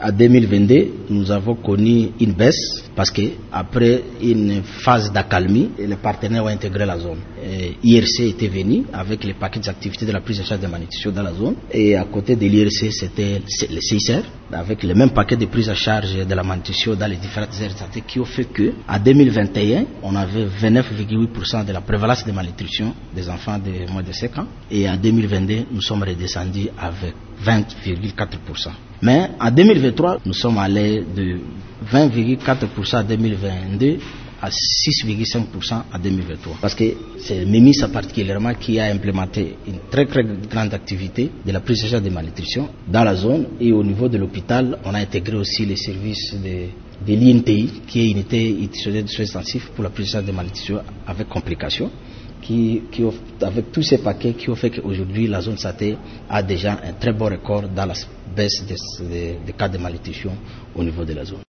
À 2022, nous avons connu une baisse parce que après une phase d'accalmie, les partenaires ont intégré la zone. IRC était venu avec les paquets d'activités de la prise en charge des malnutrition dans la zone. Et à côté de l'IRC, c'était le CICR avec le même paquet de prise en charge de la malnutrition dans les différentes aires de santé qui ont fait que, à 2021, on avait 29,8% de la prévalence de malnutrition des enfants de moins de 5 ans. Et en 2022, nous sommes redescendus avec 20,4%. Mais en 2023, nous sommes allés de 20,4% en 2022 à 6,5% en 2023. Parce que c'est MEMIS particulièrement qui a implémenté une très grande activité de la prise en charge de malnutrition dans la zone, et au niveau de l'hôpital, on a intégré aussi les services de l'INTI, qui est unité institutionnelle de soins intensifs pour la prise en charge de malnutrition avec complications. Avec tous ces paquets qui ont fait qu'aujourd'hui la zone santé a déjà un très bon record dans la baisse des cas de malnutrition au niveau de la zone.